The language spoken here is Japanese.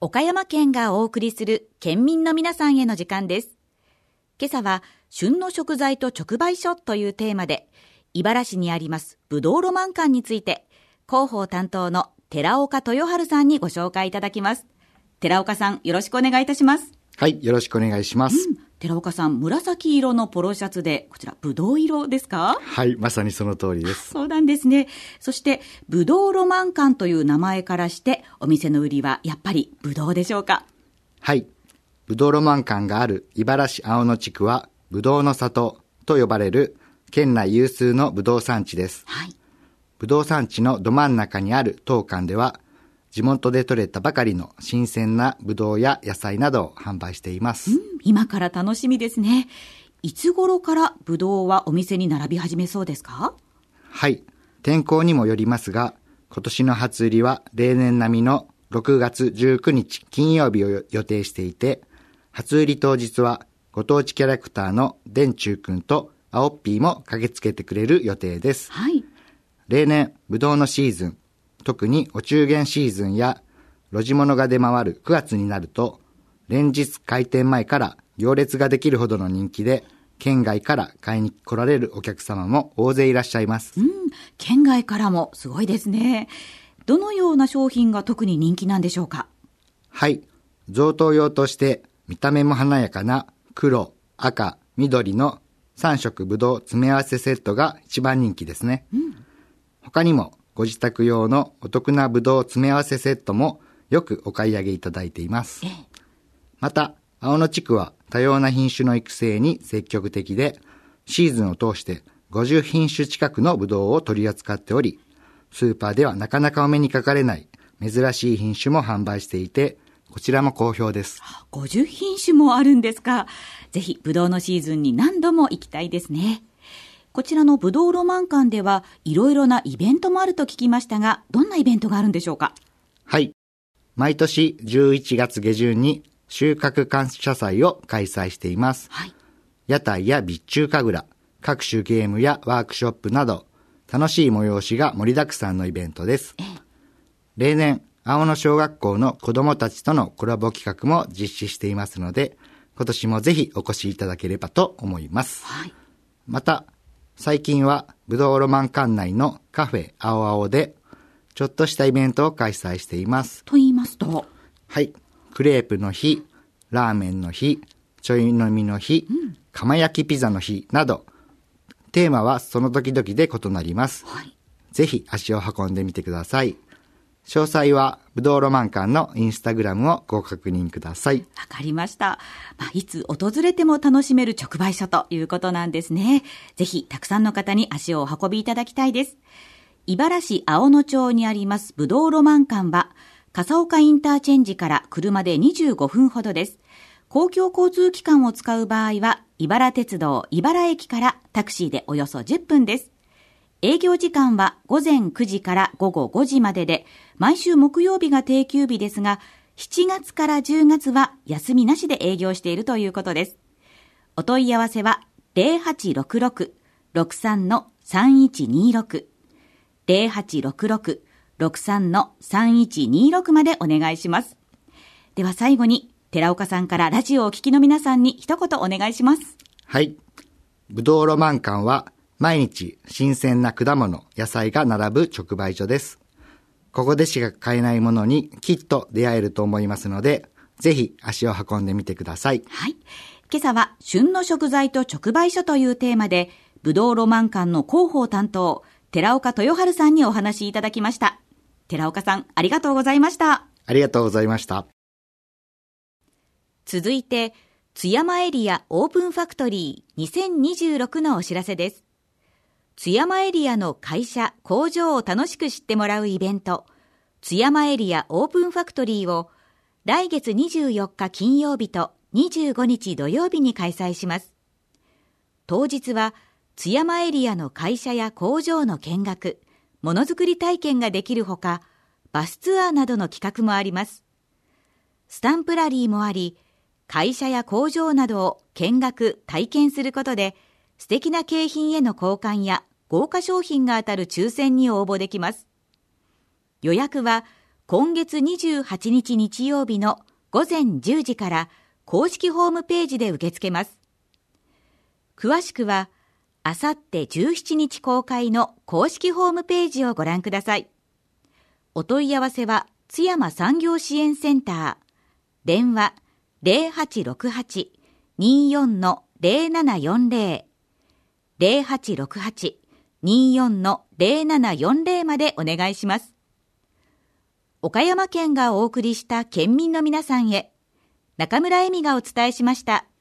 岡山県がお送りする県民の皆さんへの時間です。今朝は旬の食材と直売所というテーマで、茨城にありますぶどうロマン館について広報担当の寺岡豊春さんにご紹介いただきます。寺岡さん、よろしくお願いいたします。 はい、よろしくお願いします。 寺岡さん、紫色のポロシャツで、こちらぶどう色ですか？ はい、まさにその通りです。 そうなんですね。そしてぶどうロマン館という名前からして、お店の売りはやっぱりぶどうでしょうか？ はい、ぶどうロマン館がある茨城青野地区はぶどうの里と呼ばれる県内有数のぶどう産地です。 はい。 ぶどう産地のど真ん中にある当館では、地元で採れたばかりの新鮮なぶどうや野菜などを販売しています。 今から楽しみですね。いつ頃からぶどうはお店に並び始めそうですか？ はい、天候にもよりますが、今年の初売りは例年並みの6月19日金曜日を予定していて、初売り当日はご当地キャラクターの電柱くんと青っぴーも駆けつけてくれる予定です。 はい。 例年ぶどうのシーズン、特にお中元シーズンや露地物が出回る9月になると、連日開店前から行列ができるほどの人気で、県外から買いに来られるお客様も大勢いらっしゃいます。 県外からもすごいですね。どのような商品が特に人気なんでしょうか？ はい、贈答用として見た目も華やかな黒、赤、緑の3色ぶどう詰め合わせセットが一番人気ですね。他にもご自宅用のお得なぶどう詰め合わせセットもよくお買い上げいただいています。また、青野地区は多様な品種の育成に積極的で、シーズンを通して50品種近くのぶどうを取り扱っており、スーパーではなかなかお目にかかれない珍しい品種も販売していて、こちらも好評です。 50品種もあるんですか？ぜひぶどうのシーズンに何度も行きたいですね。こちらのぶどうロマン館ではいろいろなイベントもあると聞きましたが、どんなイベントがあるんでしょうか？ はい。毎年11月下旬に収穫感謝祭を開催しています。 はい。 屋台や備中神楽、各種ゲームやワークショップなど、楽しい催しが盛りだくさんのイベントです。例年、青野小学校の子どもたちとのコラボ企画も実施していますので、今年もぜひお越しいただければと思います。 はい。 また、最近はぶどうロマン館内のカフェ青青でちょっとしたイベントを開催しています。 と言いますと？ はい、クレープの日、ラーメンの日、ちょい飲みの日、釜焼きピザの日など、テーマはその時々で異なります。 はい。 ぜひ足を運んでみてください。詳細はぶどうロマン館のインスタグラムをご確認ください。 わかりました。いつ訪れても楽しめる直売所ということなんですね。ぜひたくさんの方に足をお運びいただきたいです。茨城青野町にありますぶどうロマン館は、笠岡インターチェンジから車で25分ほどです。公共交通機関を使う場合は、茨鉄道茨駅からタクシーでおよそ10分です。営業時間は午前9時から午後5時までで、毎週木曜日が定休日ですが、7月から10月は休みなしで営業しているということです。お問い合わせは 0866-63-3126 0866-63-3126 までお願いします。では最後に、寺岡さんからラジオをお聞きの皆さんに一言お願いします。 はい。ぶどうロマン館は毎日新鮮な果物、野菜が並ぶ直売所です。ここでしか買えないものにきっと出会えると思いますので、ぜひ足を運んでみてください。 はい。今朝は旬の食材と直売所というテーマで、ぶどうロマン館の広報担当、寺岡豊春さんにお話しいただきました。寺岡さん、ありがとうございました。 ありがとうございました。 続いて、津山エリアオープンファクトリー2026のお知らせです。津山エリアの会社、工場を楽しく知ってもらうイベント、津山エリアオープンファクトリーを来月24日金曜日と25日土曜日に開催します。当日は津山エリアの会社や工場の見学、ものづくり体験ができるほか、バスツアーなどの企画もあります。スタンプラリーもあり、会社や工場などを見学・体験することで、素敵な景品への交換や豪華商品が当たる抽選に応募できます。予約は今月28日日曜日の午前10時から公式ホームページで受け付けます。詳しくは、あさって17日公開の公式ホームページをご覧ください。お問い合わせは津山産業支援センター、電話 0868-24-0740 0868-24-0740までお願いします。岡山県がお送りした県民の皆さんへ、中村恵美がお伝えしました。